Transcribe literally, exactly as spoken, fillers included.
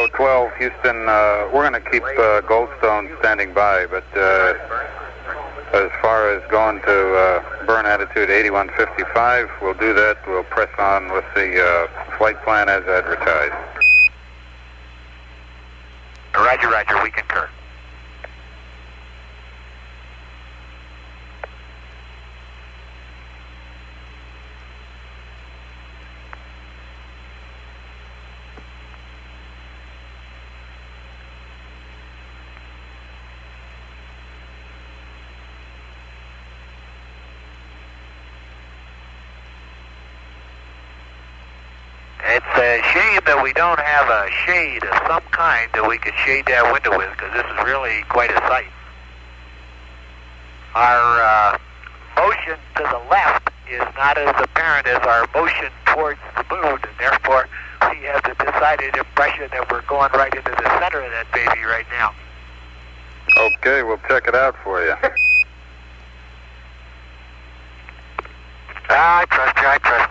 Echo twelve, Houston, uh, we're going to keep uh, Goldstone standing by, but uh, as far as going to uh, burn attitude eighty-one fifty-five, we'll do that. We'll press on with the uh, flight plan as advertised. Roger, roger, we concur. It's a shame that we don't have a shade of some kind that we could shade that window with, because this is really quite a sight. Our uh, motion to the left is not as apparent as our motion towards the moon, and therefore we have the decided impression that we're going right into the center of that baby right now. Okay, we'll check it out for you. I trust you, I trust